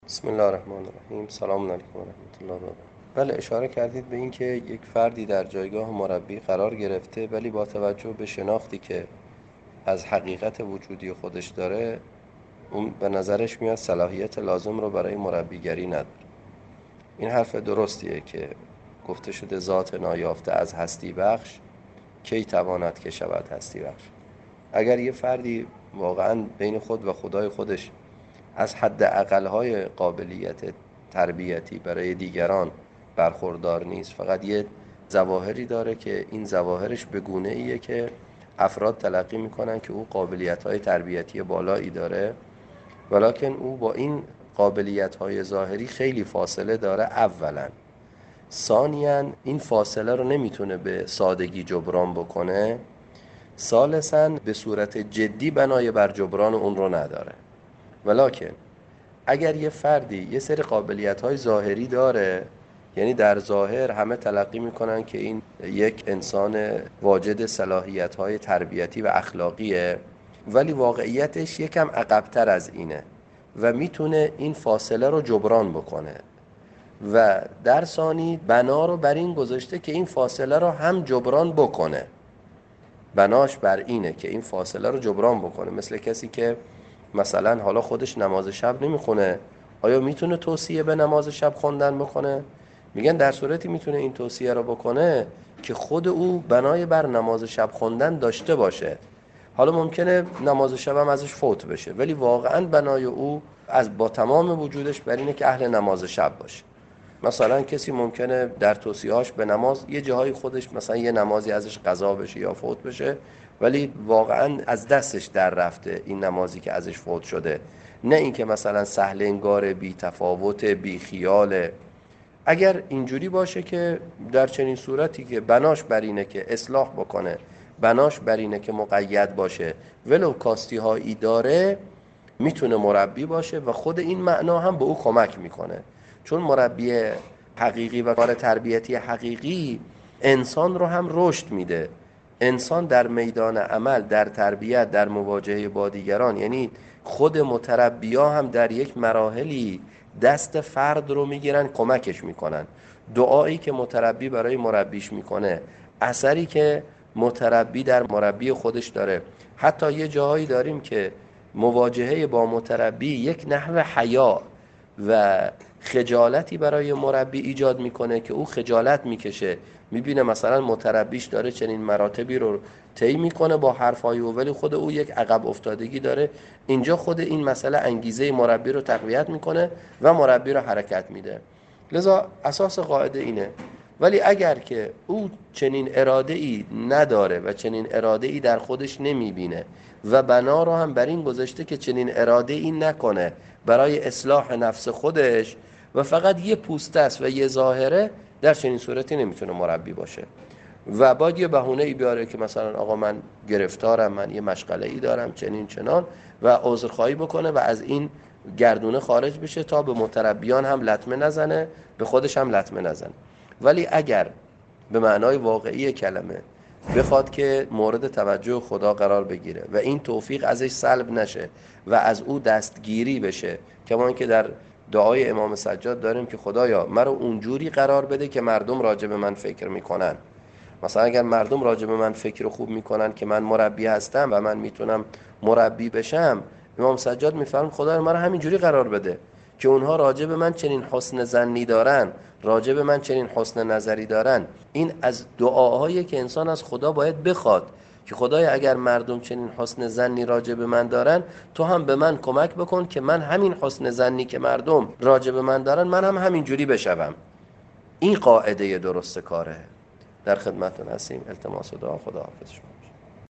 بسم الله الرحمن الرحیم. سلام علیکم و رحمت الله و برکاته. بله، اشاره کردید به این که یک فردی در جایگاه مربی قرار گرفته، ولی با توجه به شناختی که از حقیقت وجودی خودش داره، اون به نظرش میاد صلاحیت لازم رو برای مربیگری نداره. این حرف درستیه که گفته شده ذات نایافته از هستی بخش کی تواند که شود هستی بخش. اگر یه فردی واقعا بین خود و خدای خودش از حد اقل‌های قابلیت تربیتی برای دیگران برخوردار نیست، فقط یه ظواهری داره که این ظواهرش به گونه ایه که افراد تلقی میکنن که او قابلیت‌های تربیتی بالایی داره، ولکن او با این قابلیت‌های ظاهری خیلی فاصله داره. اولا، ثانیاً این فاصله رو نمیتونه به سادگی جبران بکنه. ثالثاً به صورت جدی بنای بر جبران اون رو نداره. ولکن اگر یه فردی یه سری قابلیت‌های ظاهری داره، یعنی در ظاهر همه تلقی میکنن که این یک انسان واجد صلاحیت‌های تربیتی و اخلاقیه، ولی واقعیتش یکم عقب‌تر از اینه و میتونه این فاصله رو جبران بکنه و در ثانی بنا رو بر این گذاشته که این فاصله رو هم جبران بکنه. بناش بر اینه که این فاصله رو جبران بکنه. مثل کسی که مثلا حالا خودش نماز شب نمیخونه، آیا میتونه توصیه به نماز شب خوندن بکنه؟ میگن در صورتی میتونه این توصیه رو بکنه که خود او بنای بر نماز شب خوندن داشته باشه. حالا ممکنه نماز شب هم ازش فوت بشه، ولی واقعا بنای او از با تمام وجودش بر اینه که اهل نماز شب باشه. مثلا کسی ممکنه در توصیه‌هاش به نماز یه جاهای خودش مثلا یه نمازی ازش قضا بشه یا فوت بشه، ولی واقعا از دستش در رفته این نمازی که ازش فوت شده، نه اینکه مثلا سهل انگار، بی تفاوت، بی خیاله. اگر اینجوری باشه که در چنین صورتی که بناش بر اینه که اصلاح بکنه، بناش بر اینه که مقید باشه، ولو کاستی هایی داره، میتونه مربی باشه و خود این معنا هم به او کمک میکنه. چون مربی حقیقی و کار تربیتی حقیقی انسان رو هم رشد میده. انسان در میدان عمل، در تربیت، در مواجهه با دیگران، یعنی خود متربیا هم در یک مراحلی دست فرد رو میگیرن، کمکش میکنن. دعایی که متربی برای مربیش میکنه، اثری که متربی در مربی خودش داره. حتی یه جاهایی داریم که مواجهه با متربی یک نحو حیا و خجالتی برای مربی ایجاد میکنه که او خجالت میکشه، میبینه مثلا متربیش داره چنین مراتبی رو طی میکنه با حرفای او، ولی خود او یک عقب افتادگی داره. اینجا خود این مسئله انگیزه مربی رو تقویت میکنه و مربی رو حرکت میده. لذا اساس قاعده اینه. ولی اگر که او چنین اراده ای نداره و چنین اراده ای در خودش نمیبینه و بنا رو هم بر این گذاشته که چنین اراده ای نکنه برای اصلاح نفس خودش و فقط یه پوسته است و یه ظاهره، در چنین صورتی نمیتونه مربی باشه و باید یه بهونه ای بیاره که مثلا آقا من گرفتارم، من یه مشغله ای دارم، چنین چنان، و عذرخواهی بکنه و از این گردونه خارج بشه تا به متربیان هم لطمه نزنه، به خودش هم لطمه نزنه. ولی اگر به معنای واقعی کلمه بخواد که مورد توجه خدا قرار بگیره و این توفیق ازش سلب نشه و از او دستگیری بشه، کما که در دعای امام سجاد داریم که خدایا مرا اونجوری قرار بده که مردم راجع به من فکر میکنن. مثلا اگر مردم راجع به من فکر خوب میکنن که من مربی هستم و من میتونم مربی بشم، امام سجاد میفرماید خدایا مرا همینجوری قرار بده که اونها راجع به من چنین حسن ظنی دارن، راجع به من چنین حسن نظری دارن. این از دعاهایی که انسان از خدا باید بخواد که خدایا اگر مردم چنین حسن ظنی راجع به من دارن، تو هم به من کمک بکن که من همین حسن ظنی که مردم راجع به من دارن من هم همینجوری بشوم. این قاعده درست کاره. در خدمتتون هستیم. التماس دعا. خدا حافظ شما.